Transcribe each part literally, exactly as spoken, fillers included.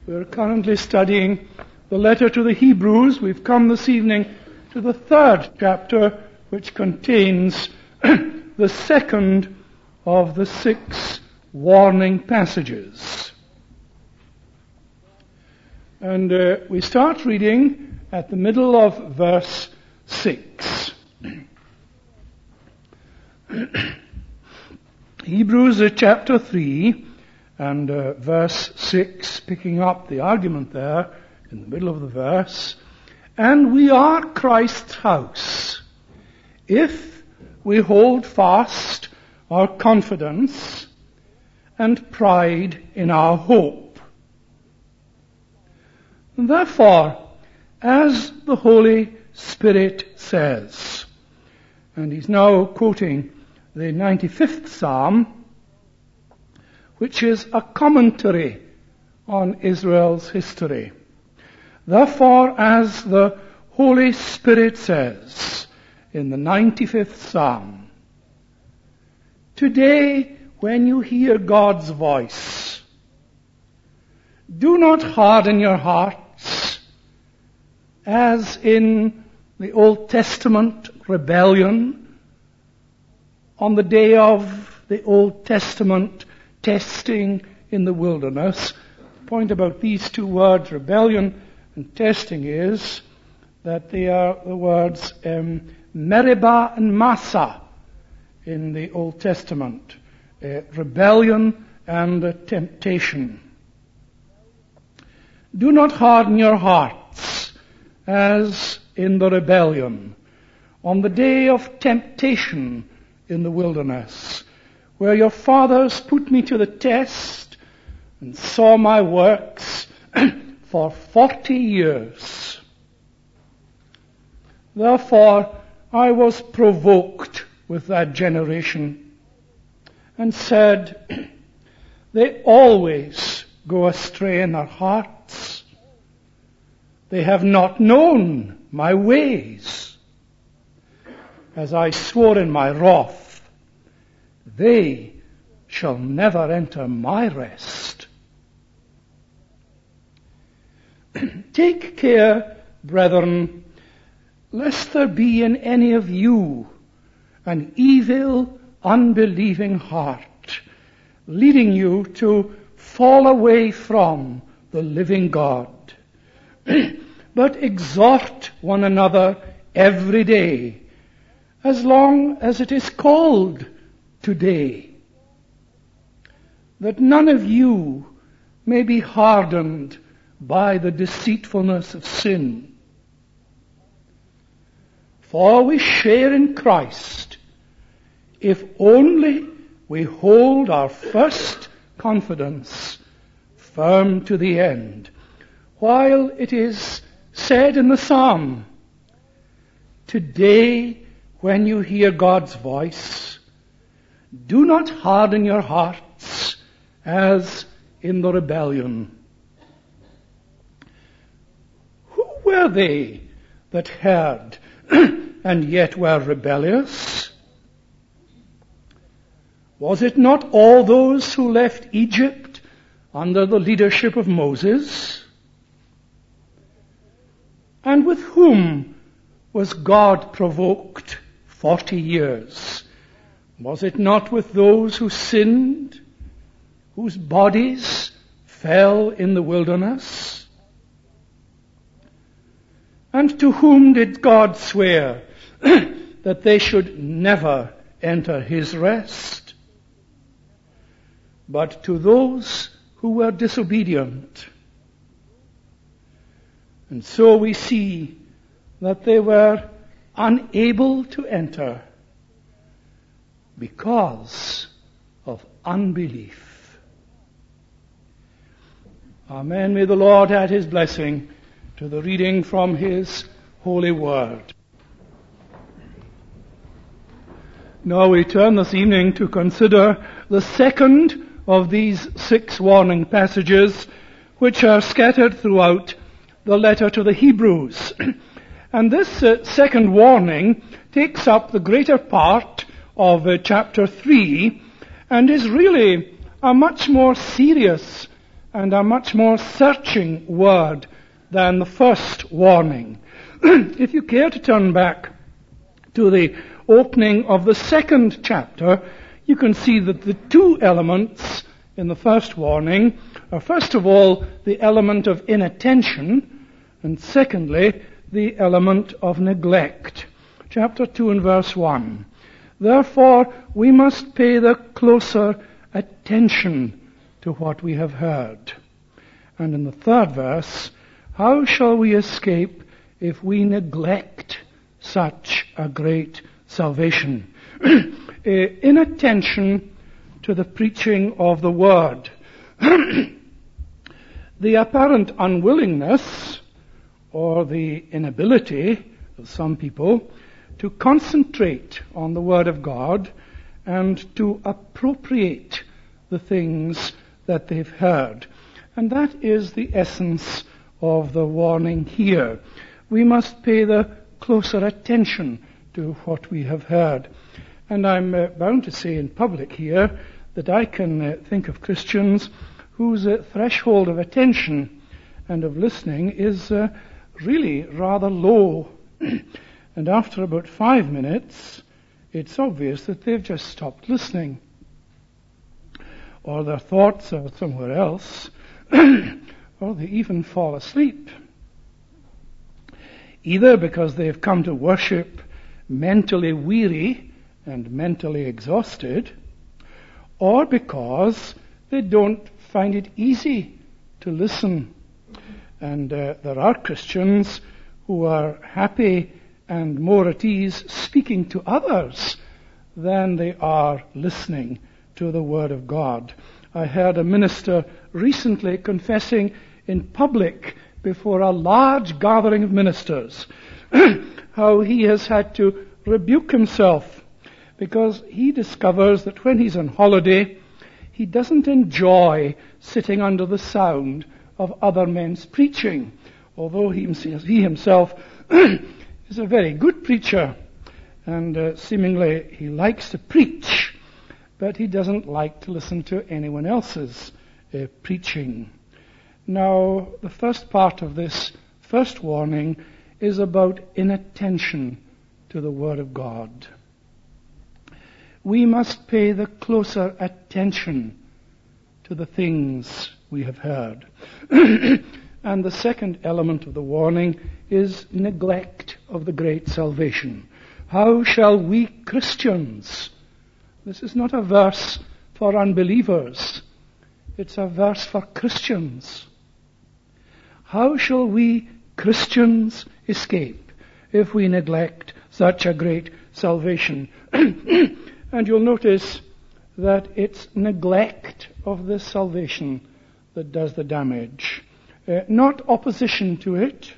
We're currently studying the letter to the Hebrews. We've come this evening to the third chapter, which contains the second of the six warning passages. And uh, we start reading at the middle of verse six. Hebrews uh, chapter three and uh, verse six, picking up the argument there in the middle of the verse. And we are Christ's house, if we hold fast our confidence and pride in our hope. Therefore, as the Holy Spirit says, and he's now quoting the ninety-fifth Psalm, which is a commentary on Israel's history. Therefore, as the Holy Spirit says in the ninety-fifth Psalm, today when you hear God's voice, do not harden your hearts as in the Old Testament rebellion on the day of the Old Testament testing in the wilderness. The point about these two words, rebellion and testing, is that they are the words um, Meribah and Massa in the Old Testament. Uh, rebellion and uh, temptation. Do not harden your hearts as in the rebellion on the day of temptation in the wilderness, where your fathers put me to the test and saw my works for forty years. Therefore I was provoked with that generation and said, they always go astray in their hearts. They have not known my ways. As I swore in my wrath, they shall never enter my rest. Take care, brethren, lest there be in any of you an evil, unbelieving heart, leading you to fall away from the living God. But exhort one another every day, as long as it is called today, that none of you may be hardened by the deceitfulness of sin. For we share in Christ, if only we hold our first confidence firm to the end, while it is said in the Psalm, today when you hear God's voice, do not harden your hearts as in the rebellion. Who were they that heard and yet were rebellious? Was it not all those who left Egypt under the leadership of Moses? And with whom was God provoked forty years? Was it not with those who sinned, whose bodies fell in the wilderness? And to whom did God swear that they should never enter his rest? But to those who were disobedient. And so we see that they were unable to enter because of unbelief. Amen. May the Lord add his blessing to the reading from his holy word. Now we turn this evening to consider the second of these six warning passages which are scattered throughout the letter to the Hebrews. And this uh, second warning takes up the greater part of uh, chapter three and is really a much more serious and a much more searching word than the first warning. If you care to turn back to the opening of the second chapter, you can see that the two elements in the first warning are, first of all, the element of inattention, and secondly, the element of neglect. Chapter two and verse one. Therefore, we must pay the closer attention to what we have heard. And in the third verse, how shall we escape if we neglect such a great salvation? Inattention to the preaching of the word. The apparent unwillingness or the inability of some people to concentrate on the word of God and to appropriate the things that they've heard. And that is the essence of the warning here. We must pay the closer attention to what we have heard. And I'm uh, bound to say in public here that I can uh, think of Christians whose uh, threshold of attention and of listening is uh, really rather low. And after about five minutes, it's obvious that they've just stopped listening. Or their thoughts are somewhere else. Or they even fall asleep. Either because they've come to worship mentally weary and mentally exhausted, or because they don't find it easy to listen. And uh, there are Christians who are happy and more at ease speaking to others than they are listening to the Word of God. I heard a minister recently confessing in public before a large gathering of ministers how he has had to rebuke himself because he discovers that when he's on holiday, he doesn't enjoy sitting under the sound of other men's preaching, although he himself is a very good preacher, and uh, seemingly he likes to preach, but he doesn't like to listen to anyone else's uh, preaching. Now, the first part of this first warning is about inattention to the Word of God. We must pay the closer attention to the things we have heard. And the second element of the warning is neglect of the great salvation. How shall we Christians? This is not a verse for unbelievers. It's a verse for Christians. How shall we Christians escape if we neglect such a great salvation? And you'll notice that it's neglect of this salvation that does the damage. Uh, not opposition to it,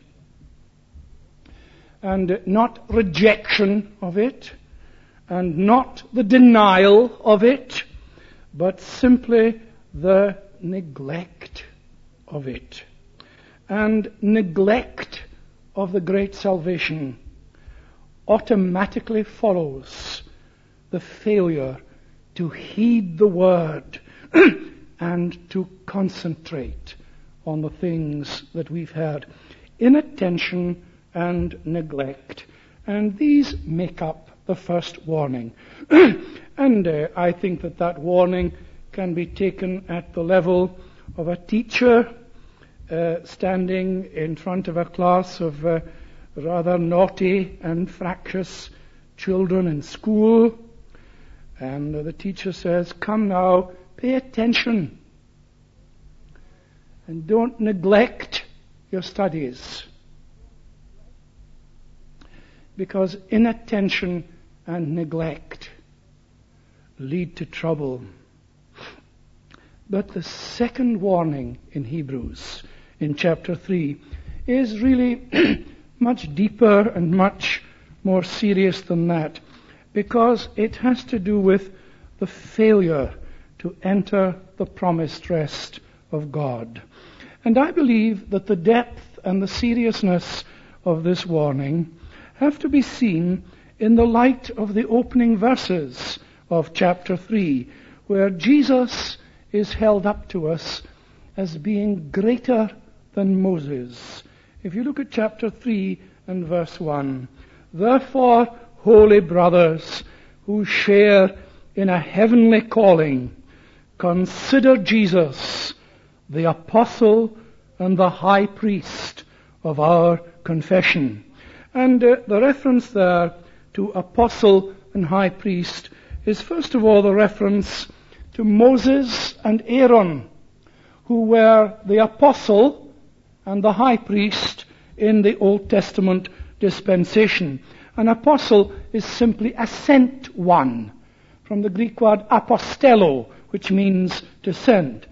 and not rejection of it, and not the denial of it, but simply the neglect of it. And neglect of the great salvation automatically follows the failure to heed the word and to concentrate on the things that we've heard. Inattention and neglect. And these make up the first warning. And uh, I think that that warning can be taken at the level of a teacher uh, standing in front of a class of uh, rather naughty and fractious children in school. And uh, the teacher says, "Come now, pay attention. And don't neglect your studies." Because inattention and neglect lead to trouble. But the second warning in Hebrews, in chapter three, is really much deeper and much more serious than that, because it has to do with the failure to enter the promised rest of God. And I believe that the depth and the seriousness of this warning have to be seen in the light of the opening verses of chapter three, where Jesus is held up to us as being greater than Moses. If you look at chapter three and verse one, therefore, holy brothers who share in a heavenly calling, consider Jesus, the apostle and the high priest of our confession. And uh, the reference there to apostle and high priest is first of all the reference to Moses and Aaron, who were the apostle and the high priest in the Old Testament dispensation. An apostle is simply a sent one, from the Greek word apostello, which means to send.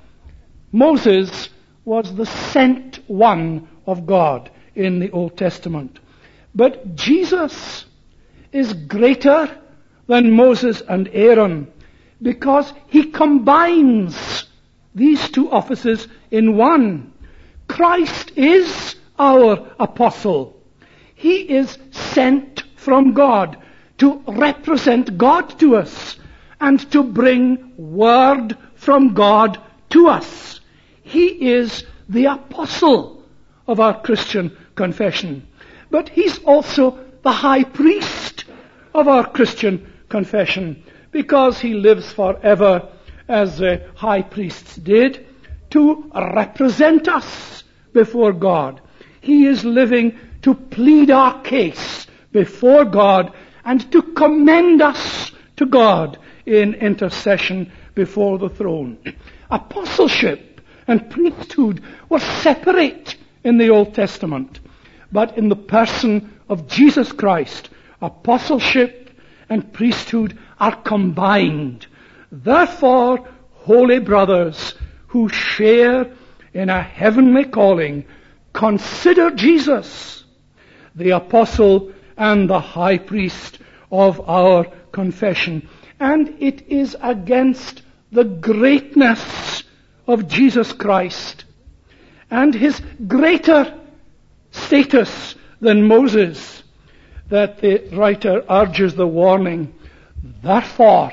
Moses was the sent one of God in the Old Testament. But Jesus is greater than Moses and Aaron because he combines these two offices in one. Christ is our apostle. He is sent from God to represent God to us and to bring word from God to us. He is the apostle of our Christian confession. But he's also the high priest of our Christian confession, because he lives forever, as the high priests did, to represent us before God. He is living to plead our case before God and to commend us to God in intercession before the throne. Apostleship and priesthood were separate in the Old Testament, but in the person of Jesus Christ, apostleship and priesthood are combined. Therefore, holy brothers who share in a heavenly calling, consider Jesus, the apostle and the high priest of our confession. And it is against the greatness of Jesus Christ and his greater status than Moses that the writer urges the warning. Therefore,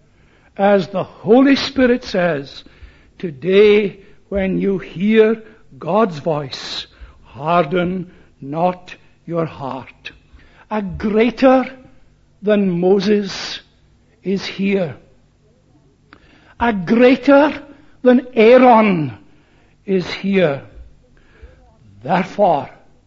as the Holy Spirit says, today when you hear God's voice, harden not your heart. A greater than Moses is here. A greater than Aaron is here. Therefore,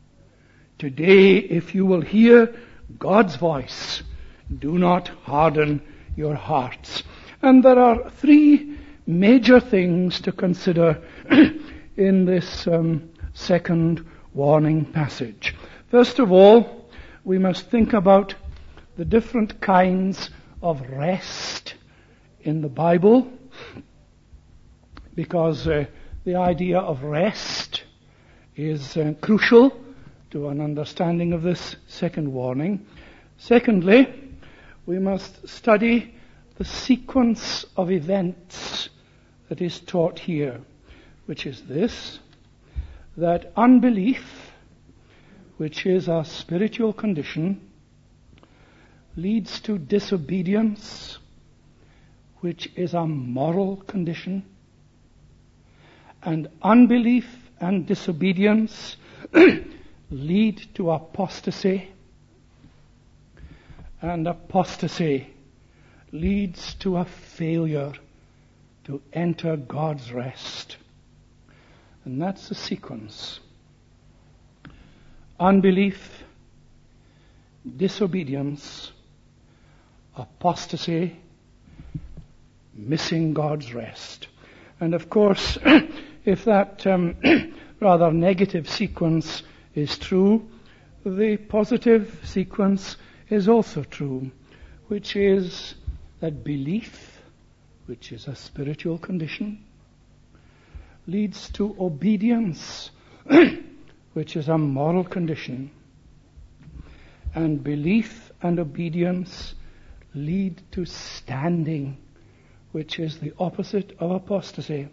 today, if you will hear God's voice, do not harden your hearts. And there are three major things to consider in this um, second warning passage. First of all, we must think about the different kinds of rest in the Bible, because uh, the idea of rest is uh, crucial to an understanding of this second warning. Secondly, we must study the sequence of events that is taught here, which is this, that unbelief, which is a spiritual condition, leads to disobedience, which is a moral condition, and unbelief and disobedience lead to apostasy, and apostasy leads to a failure to enter God's rest. And that's the sequence. Unbelief, disobedience, apostasy, missing God's rest. And of course, if that um, rather negative sequence is true, the positive sequence is also true, which is that belief, which is a spiritual condition, leads to obedience, which is a moral condition. And belief and obedience lead to standing, which is the opposite of apostasy.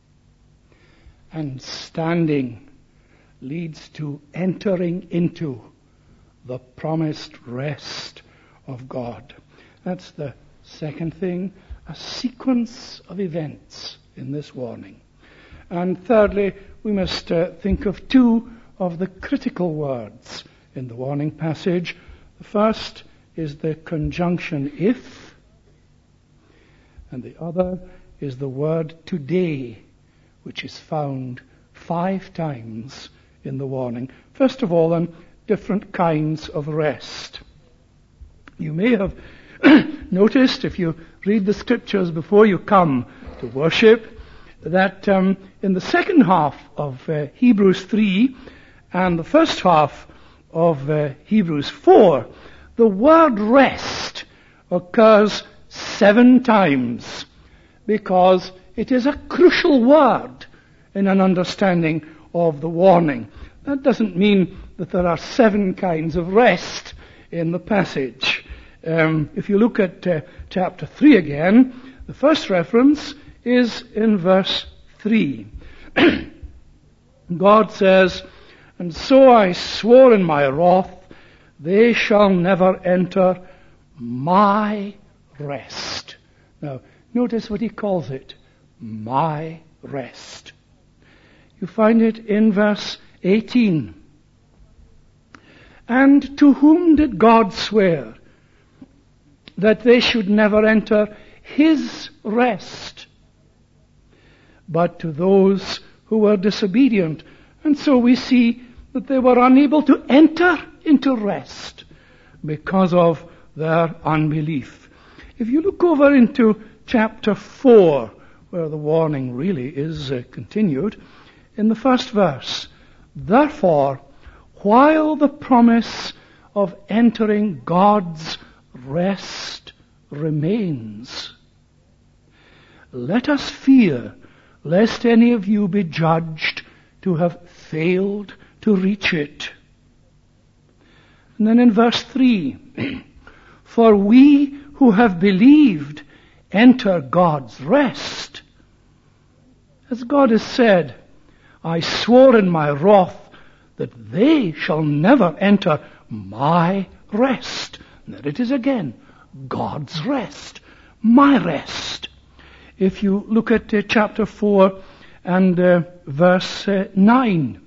And standing leads to entering into the promised rest of God. That's the second thing, a sequence of events in this warning. And thirdly, we must uh, think of two of the critical words in the warning passage. The first is the conjunction if, and the other is the word today, which is found five times in the warning. First of all, then, different kinds of rest. You may have noticed, if you read the scriptures before you come to worship, that um, in the second half of uh, Hebrews three and the first half of uh, Hebrews four, the word rest occurs seven times because it is a crucial word in an understanding of the warning. That doesn't mean that there are seven kinds of rest in the passage. Um, if you look at uh, chapter three again, the first reference is in verse three. God says, "And so I swore in my wrath, they shall never enter my rest." Now, notice what he calls it. My rest. You find it in verse eighteen. "And to whom did God swear that they should never enter his rest? But to those who were disobedient." And so we see that they were unable to enter into rest because of their unbelief. If you look over into chapter four, where the warning really is uh, continued, in the first verse, "Therefore, while the promise of entering God's rest remains, let us fear lest any of you be judged to have failed to reach it." And then in verse three, "For we who have believed enter God's rest. As God has said, I swore in my wrath that they shall never enter my rest." And there it is again, God's rest, my rest. If you look at uh, chapter four and uh, verse uh, nine.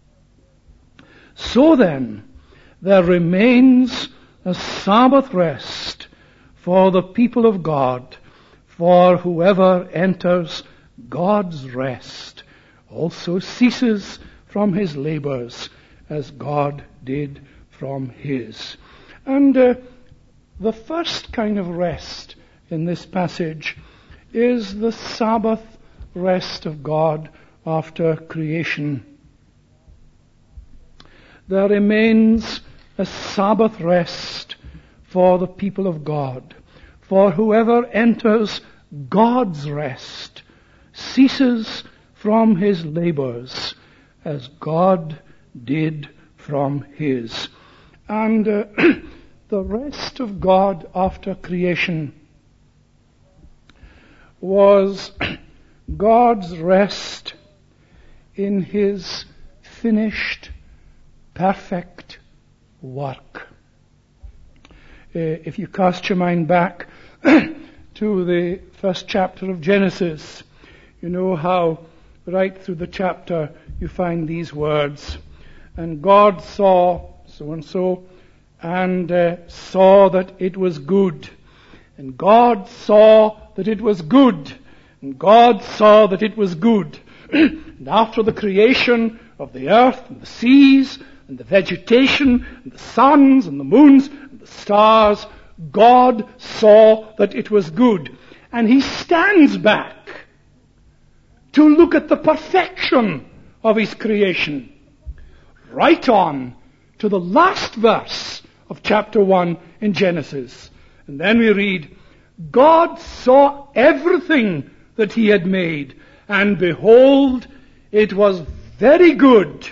"So then, there remains a Sabbath rest for the people of God, for whoever enters God's rest also ceases from his labors as God did from his." And uh, the first kind of rest in this passage is the Sabbath rest of God after creation. There remains a Sabbath rest for the people of God. For whoever enters God's rest ceases from his labors as God did from his. And uh, the rest of God after creation was God's rest in his finished, perfect work. Uh, if you cast your mind back to the first chapter of Genesis, you know how right through the chapter you find these words. "And God saw so and so, and uh, saw that it was good. And God saw that it was good. And God saw that it was good." And after the creation of the earth and the seas and the vegetation and the suns and the moons and the stars, God saw that it was good. And he stands back to look at the perfection of his creation, right on to the last verse of chapter one in Genesis. And then we read, "God saw everything that he had made, and behold, it was very good.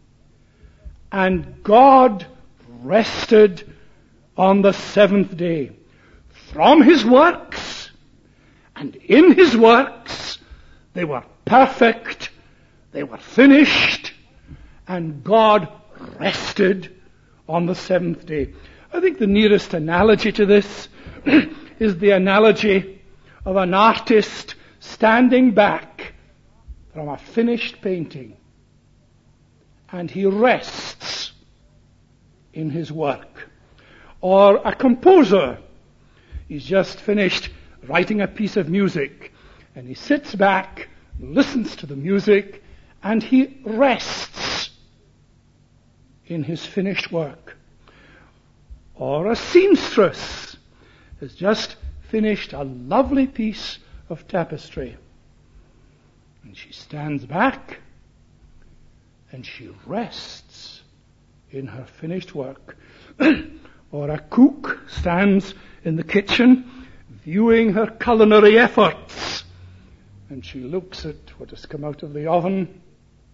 And God rested on the seventh day from his works, and in his works they were perfect, they were finished, and God rested on the seventh day." I think the nearest analogy to this is the analogy of an artist standing back from a finished painting, and he rests in his work. Or a composer, he's just finished writing a piece of music, and he sits back, listens to the music, and he rests in his finished work. Or a seamstress has just finished a lovely piece of tapestry, and she stands back and she rests in her finished work. Or a cook stands in the kitchen viewing her culinary efforts, and she looks at what has come out of the oven.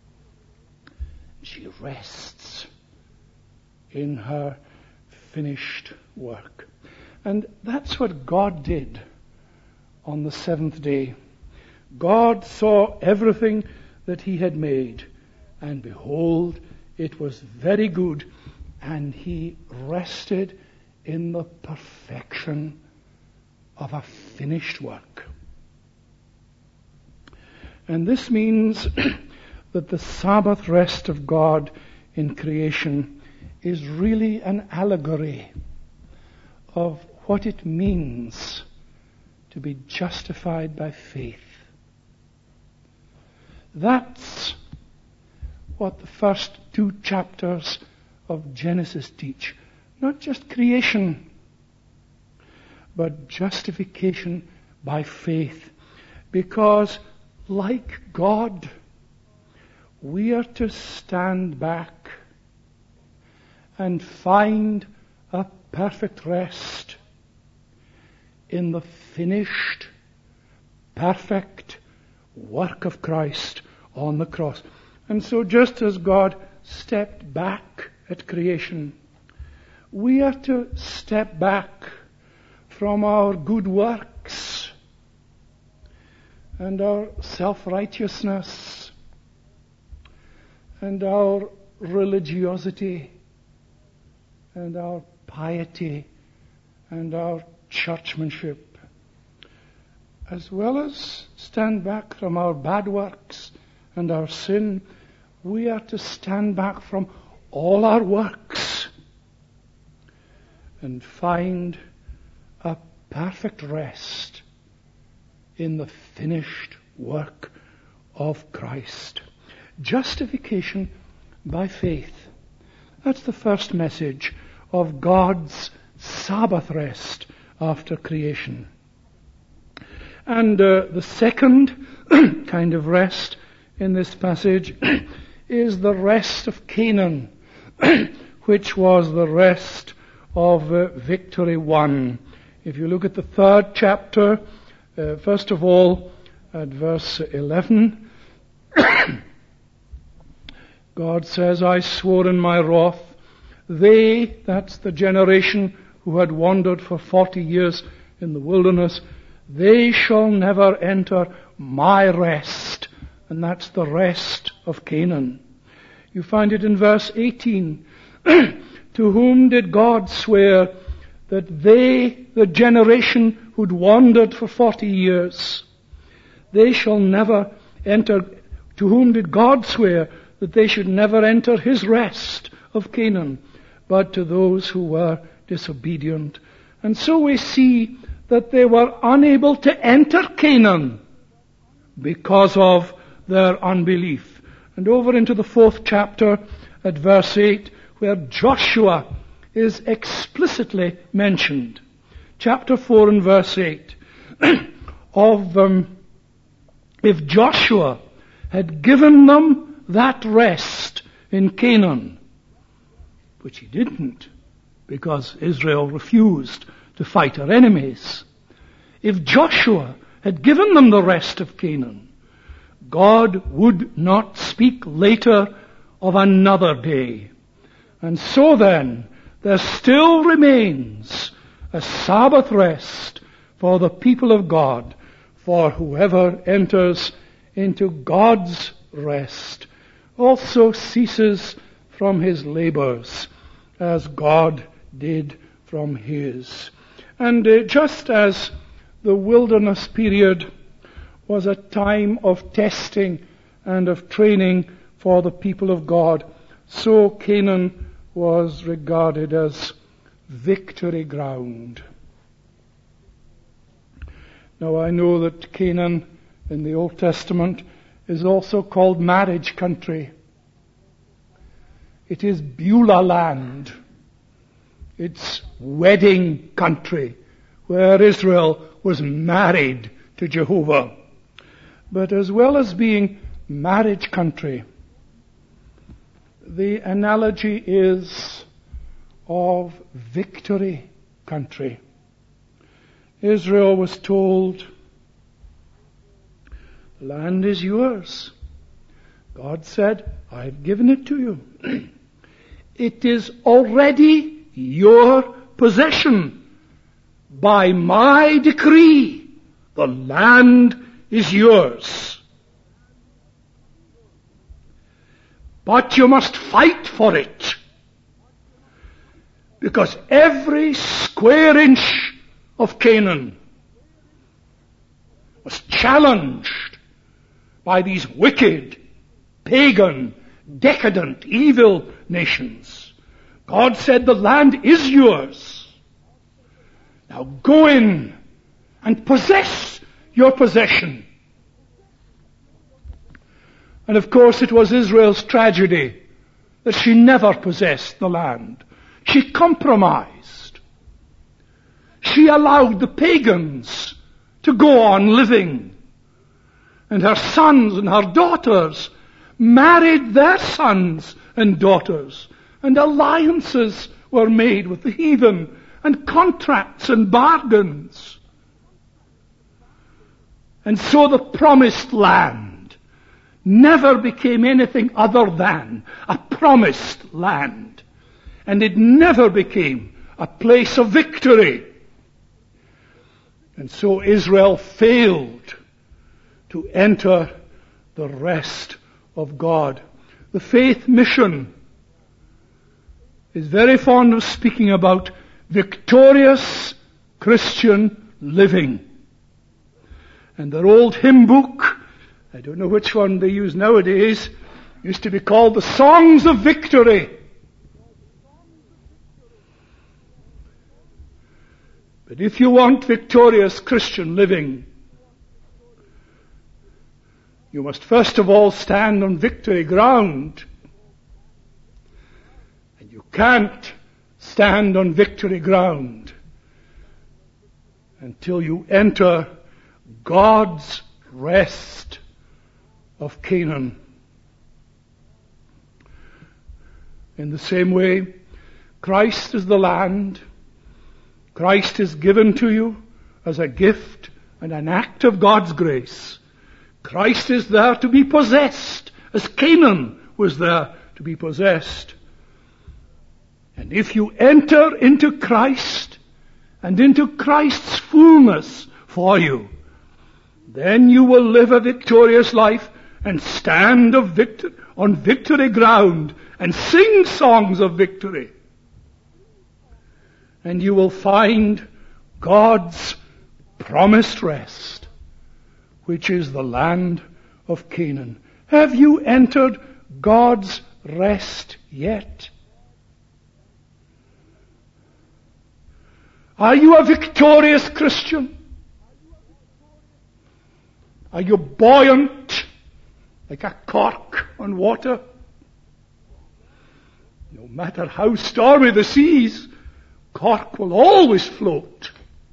She rests in her finished work. And that's what God did on the seventh day. God saw everything that he had made, and behold, it was very good, and he rested in the perfection of a finished work. And this means that the Sabbath rest of God in creation is really an allegory of what it means to be justified by faith. That's what the first two chapters of Genesis teach. Not just creation, but justification by faith. Because, like God, we are to stand back and find a perfect rest in the finished, perfect work of Christ on the cross. And so just as God stepped back at creation, we are to step back from our good works and our self-righteousness and our religiosity and our piety and our churchmanship, as well as stand back from our bad works and our sin. We are to stand back from all our works and find a perfect rest in the finished work of Christ. Justification by faith. That's the first message of God's Sabbath rest after creation. And uh, the second kind of rest in this passage is the rest of Canaan, which was the rest of uh, victory won. If you look at the third chapter, uh, first of all, at verse eleven, God says, I swore in my wrath, they, that's the generation who had wandered for forty years in the wilderness, they shall never enter my rest. And that's the rest of Canaan. You find it in verse eighteen. To whom did God swear that they, the generation who'd wandered for forty years, they shall never enter, to whom did God swear that they should never enter his rest of Canaan, but to those who were disobedient. And so we see that they were unable to enter Canaan because of their unbelief. And over into the fourth chapter at verse eight, where Joshua is explicitly mentioned. Chapter four and verse eight. of um, if Joshua had given them that rest in Canaan, which he didn't, because Israel refused to fight her enemies. If Joshua had given them the rest of Canaan, God would not speak later of another day. And so then, there still remains a Sabbath rest for the people of God, for whoever enters into God's rest also ceases from his labors, as God did from his. And uh, just as the wilderness period was a time of testing and of training for the people of God, so Canaan was regarded as victory ground. Now I know that Canaan in the Old Testament is also called marriage country. It is Beulah land. It's wedding country where Israel was married to Jehovah. But as well as being marriage country, the analogy is of victory country. Israel was told, the land is yours. God said, I've given it to you. It is already your possession. By my decree, the land is yours. But you must fight for it. Because every square inch of Canaan was challenged by these wicked, pagan, decadent, evil nations. God said, the land is yours. Now go in and possess your possession. And of course it was Israel's tragedy that she never possessed the land. She compromised. She allowed the pagans to go on living. And her sons and her daughters married their sons and daughters. And alliances were made with the heathen, and contracts and bargains. And so the promised land never became anything other than a promised land. And it never became a place of victory. And so Israel failed to enter the rest of God. The faith mission is very fond of speaking about victorious Christian living. And their old hymn book, I don't know which one they use nowadays, used to be called the Songs of Victory. But if you want victorious Christian living, you must first of all stand on victory ground. And you can't stand on victory ground until you enter God's rest of Canaan. In the same way, Christ is the land. Christ is given to you as a gift and an act of God's grace. Christ is there to be possessed, as Canaan was there to be possessed. And if you enter into Christ and into Christ's fullness for you, then you will live a victorious life and stand of victor- on victory ground and sing songs of victory. And you will find God's promised rest, which is the land of Canaan. Have you entered God's rest yet? Are you a victorious Christian? Are you buoyant like a cork on water? No matter how stormy the seas, cork will always float.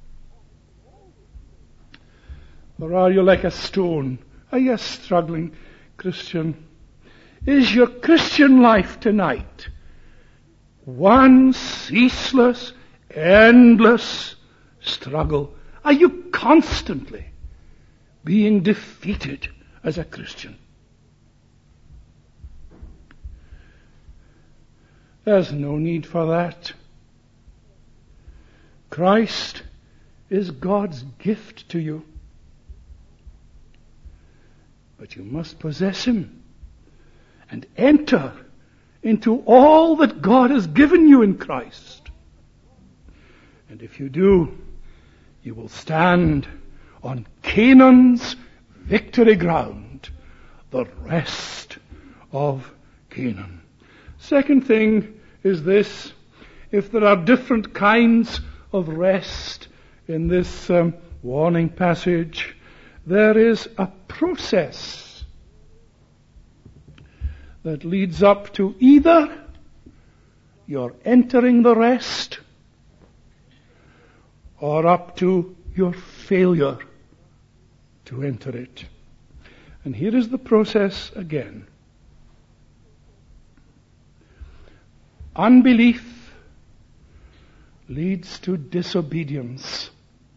Or are you like a stone? Are you a struggling Christian? Is your Christian life tonight one ceaseless, endless struggle? Are you constantly being defeated as a Christian? There's no need for that. Christ is God's gift to you. But you must possess Him and enter into all that God has given you in Christ. And if you do, you will stand on Canaan's victory ground, the rest of Canaan. Second thing is this: if there are different kinds of rest in this um, warning passage, there is a process that leads up to either your entering the rest or up to your failure to enter it. And here is the process again. Unbelief leads to disobedience.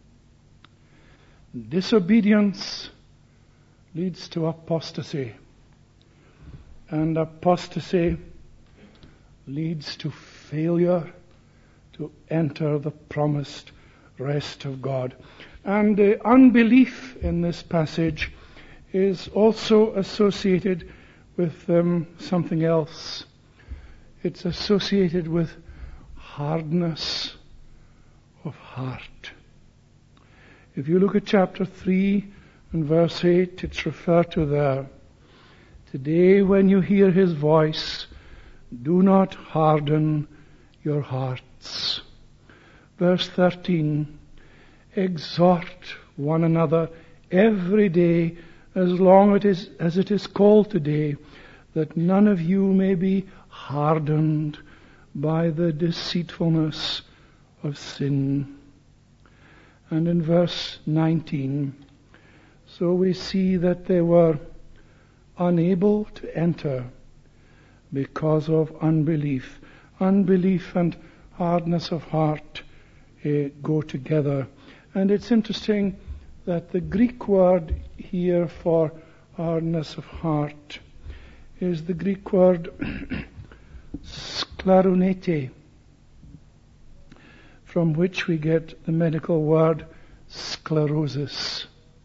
Disobedience leads to apostasy. And apostasy leads to failure to enter the promised rest of God. And uh, unbelief in this passage is also associated with um, something else. It's associated with hardness of heart. If you look at chapter three and verse eight, it's referred to there. Today when you hear his voice, do not harden your hearts. Verse thirteen, exhort one another every day as long it is, as it is called today, that none of you may be hardened by the deceitfulness of sin. And in verse nineteen, so we see that they were unable to enter because of unbelief. Unbelief and hardness of heart uh, go together. And it's interesting that the Greek word here for hardness of heart is the Greek word skleronete, from which we get the medical word sclerosis.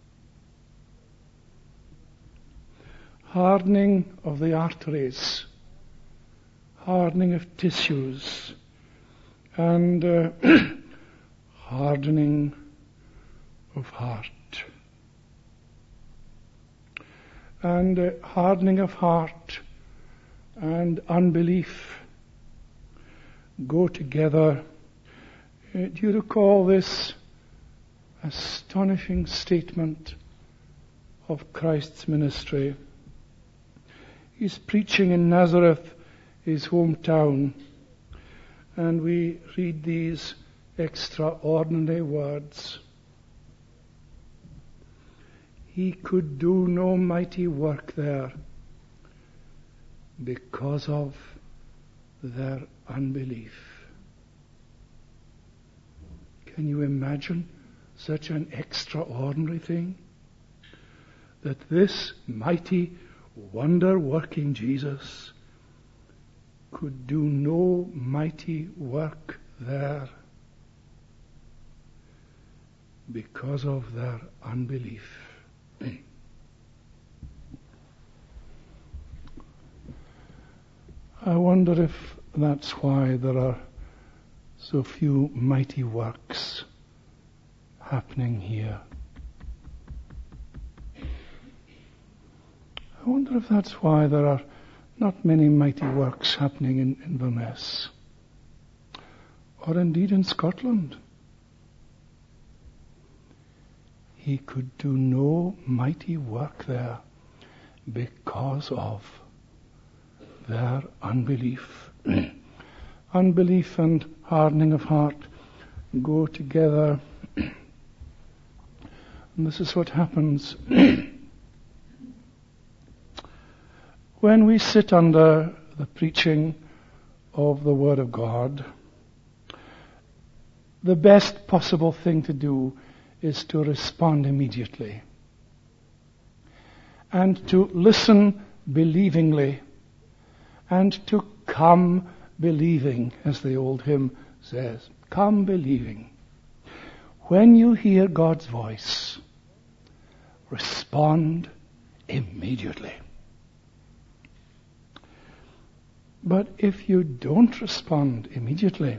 Hardening of the arteries, hardening of tissues, and uh, hardening of heart. And uh, hardening of heart and unbelief go together. Uh, do you recall this astonishing statement of Christ's ministry? He's preaching in Nazareth, his hometown, and we read these extraordinary words. He could do no mighty work there because of their unbelief. Can you imagine such an extraordinary thing? That this mighty, wonder-working Jesus could do no mighty work there because of their unbelief. I wonder if that's why there are so few mighty works happening here. I wonder if that's why there are not many mighty works happening in Inverness, or indeed in Scotland. He could do no mighty work there because of their unbelief. Unbelief and hardening of heart go together. And this is what happens when we sit under the preaching of the Word of God. The best possible thing to do is to respond immediately and to listen believingly and to come believing, as the old hymn says. Come believing. When you hear God's voice, respond immediately. But if you don't respond immediately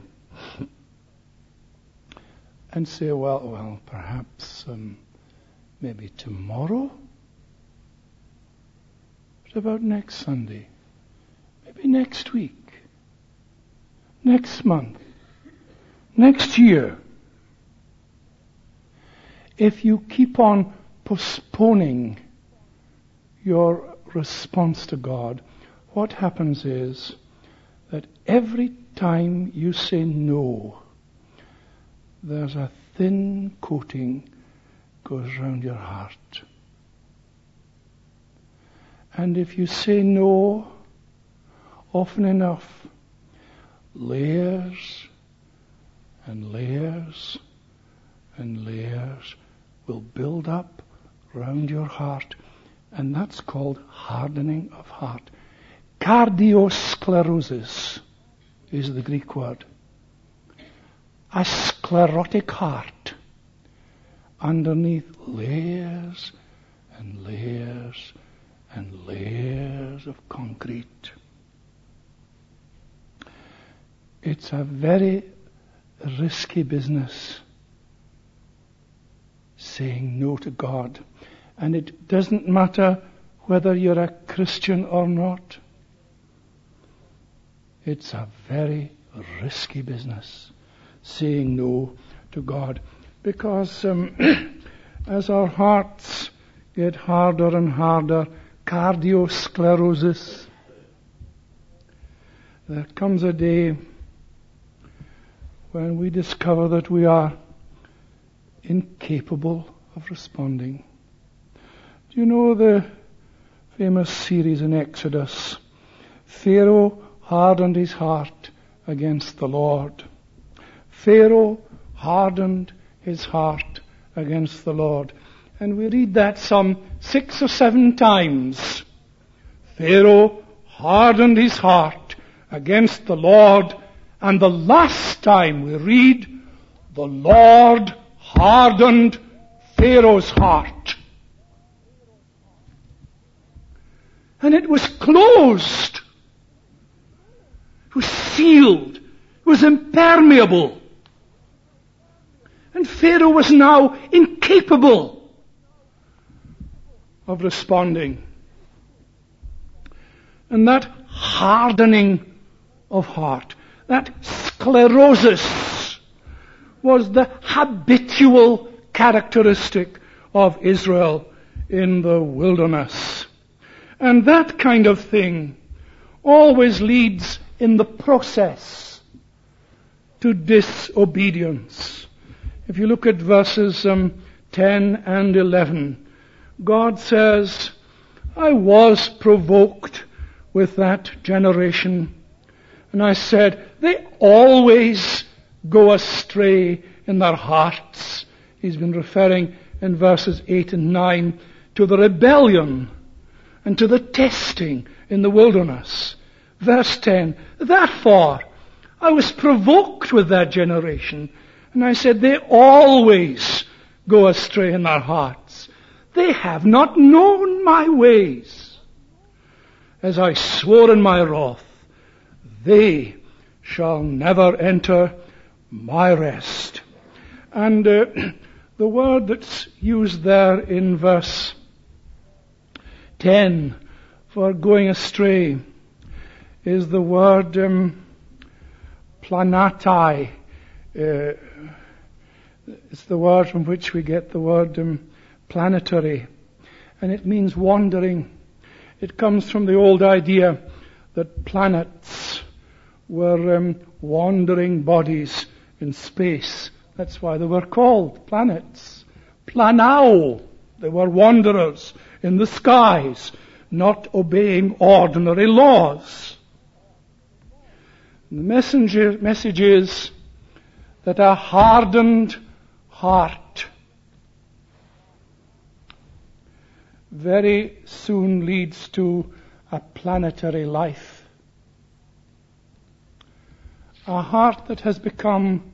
and say, well, well, perhaps um, maybe tomorrow, What about next Sunday? Maybe next week? Next month? Next year? If you keep on postponing your response to God, what happens is that every time you say no, there's a thin coating goes around your heart. And if you say no often enough, layers and layers and layers will build up round your heart, and that's called hardening of heart. Cardiosclerosis is the Greek word. A sclerotic heart underneath layers and layers and layers of concrete. It's a very risky business, saying no to God. And it doesn't matter whether you're a Christian or not. It's a very risky business, saying no to God. Because um, as our hearts get harder and harder, cardiosclerosis, there comes a day when we discover that we are incapable of responding. Do you know the famous series in Exodus? Pharaoh hardened his heart against the Lord. Pharaoh hardened his heart against the Lord. And we read that some six or seven times. Pharaoh hardened his heart against the Lord. And the last time we read, the Lord hardened Pharaoh's heart. And it was closed. It was sealed. It was impermeable. And Pharaoh was now incapable of responding. And that hardening of heart, that sclerosis, was the habitual characteristic of Israel in the wilderness. And that kind of thing always leads in the process to disobedience. If you look at verses um, ten and eleven, God says, I was provoked with that generation, and I said, they always go astray in their hearts. He's been referring in verses eight and nine to the rebellion and to the testing in the wilderness. Verse ten, therefore I was provoked with that generation, and I said, they always go astray in their hearts. They have not known my ways. As I swore in my wrath, they shall never enter my rest. And uh, the word that's used there in verse ten for going astray is the word um, planatai. Uh, it's the word from which we get the word um, planetary, and it means wandering. It comes from the old idea that planets were um, wandering bodies in space. That's why they were called planets. Planao. They were wanderers in the skies, not obeying ordinary laws. The messenger, message is that a hardened heart very soon leads to a planetary life. A heart that has become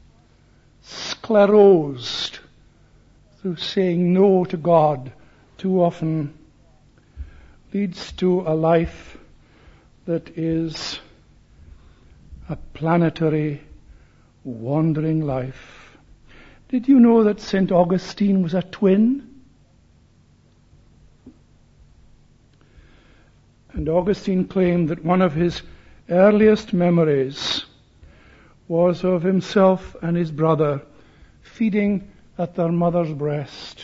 sclerosed through saying no to God too often leads to a life that is a planetary, wandering life. Did you know that Saint Augustine was a twin? And Augustine claimed that one of his earliest memories was of himself and his brother feeding at their mother's breast.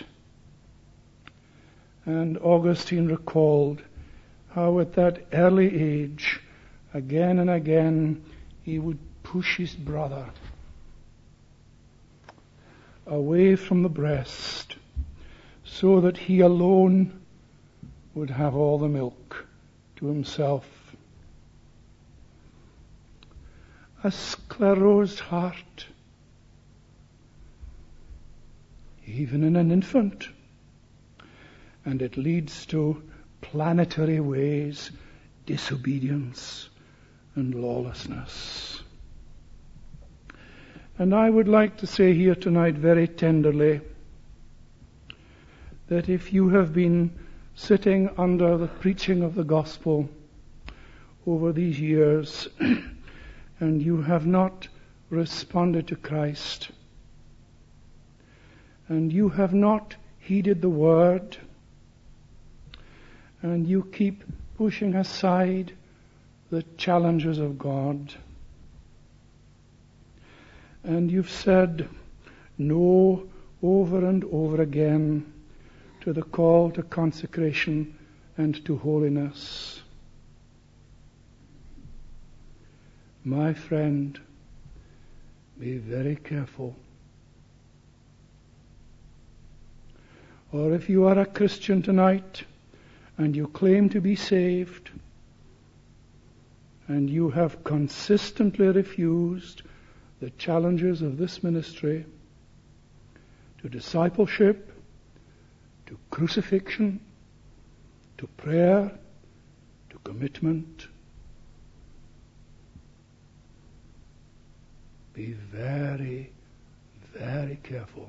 And Augustine recalled how at that early age, again and again, he would push his brother away from the breast so that he alone would have all the milk to himself. A sclerosed heart, even in an infant, and it leads to planetary ways, disobedience and lawlessness. And I would like to say here tonight very tenderly that if you have been sitting under the preaching of the gospel over these years and you have not responded to Christ, and you have not heeded the word, and you keep pushing aside the challenges of God, and you've said no over and over again to the call to consecration and to holiness, my friend, be very careful. Or if you are a Christian tonight and you claim to be saved and you have consistently refused the challenges of this ministry to discipleship, to crucifixion, to prayer, to commitment, be very, very careful.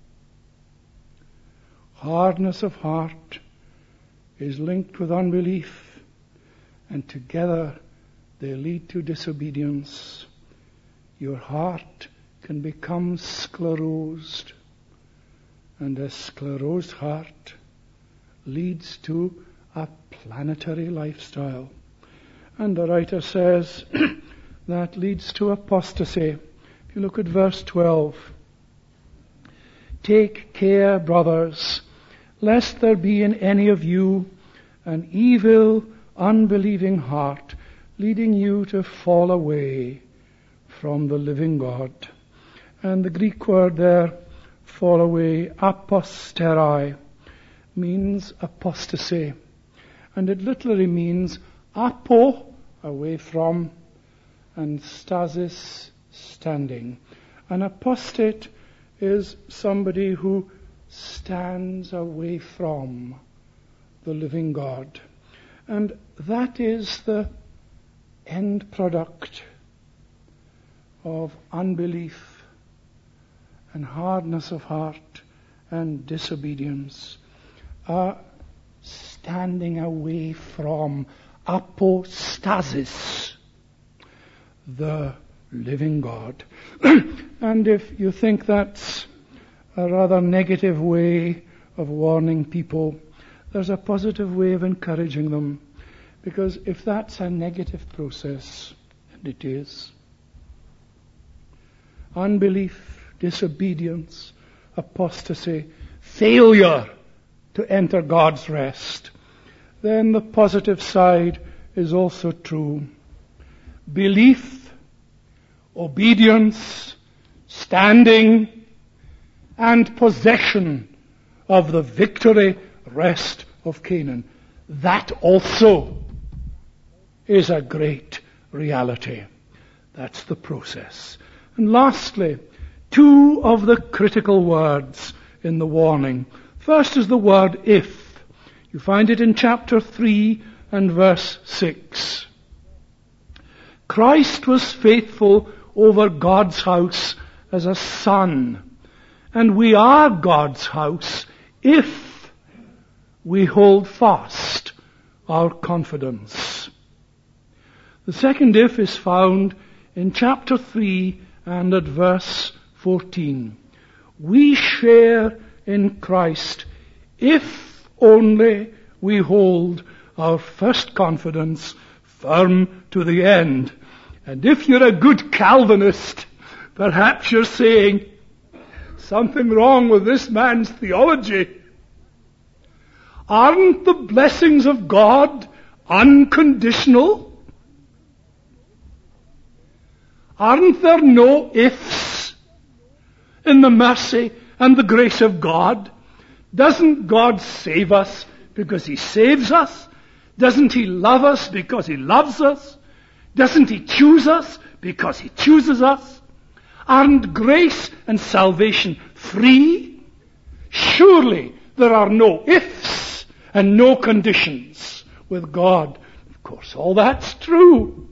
Hardness of heart is linked with unbelief, and together they lead to disobedience. Your heart can become sclerosed, and a sclerosed heart leads to a planetary lifestyle. And the writer says that leads to apostasy. If you look at verse twelve, take care, brothers, lest there be in any of you an evil, unbelieving heart, leading you to fall away from the living God. And the Greek word there, fall away, aposteri, means apostasy. And it literally means apo, away from, and stasis, standing. An apostate is somebody who stands away from the living God. And that is the end product of unbelief and hardness of heart and disobedience. Uh, standing away from apostasis, the living God. And if you think that's a rather negative way of warning people, there's a positive way of encouraging them. Because if that's a negative process, and it is, unbelief, disobedience, apostasy, failure to enter God's rest, then the positive side is also true. Belief, obedience, standing, and possession of the victory rest of Canaan. That also is a great reality. That's the process. And lastly, two of the critical words in the warning. First is the word if. You find it in chapter three and verse six. Christ was faithful over God's house as a son, and we are God's house if we hold fast our confidence. The second if is found in chapter three and at verse fourteen. We share in Christ if only we hold our first confidence firm to the end. And if you're a good Calvinist, perhaps you're saying, something wrong with this man's theology. Aren't the blessings of God unconditional? Aren't there no ifs in the mercy and the grace of God? Doesn't God save us because He saves us? Doesn't He love us because He loves us? Doesn't He choose us because He chooses us? Aren't grace and salvation free? Surely there are no ifs and no conditions with God. Of course, all that's true.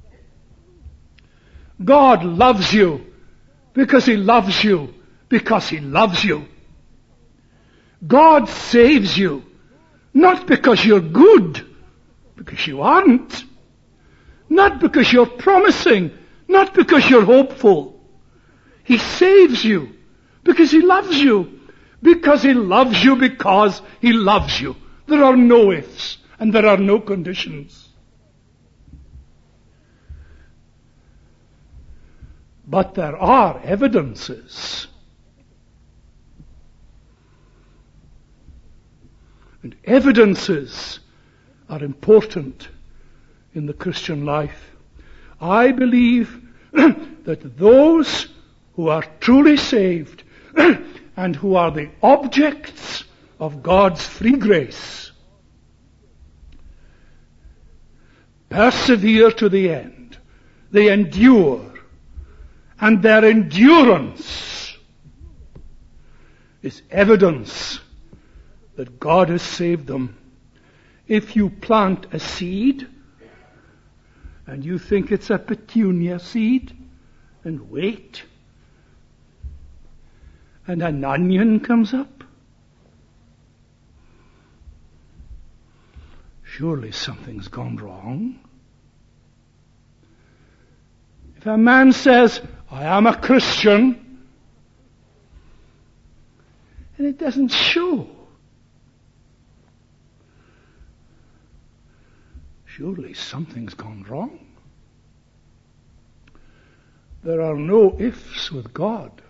God loves you because He loves you because He loves you. God saves you not because you're good, because you aren't. Not because you're promising, not because you're hopeful. He saves you because He loves you. Because He loves you because He loves you. There are no ifs and there are no conditions. But there are evidences. And evidences are important in the Christian life. I believe that those who are truly saved and who are the objects of God's free grace persevere to the end. They endure. And their endurance is evidence that God has saved them. If you plant a seed and you think it's a petunia seed and wait, and an onion comes up, surely something's gone wrong. If a man says, I am a Christian, and it doesn't show, surely something's gone wrong. There are no ifs with God.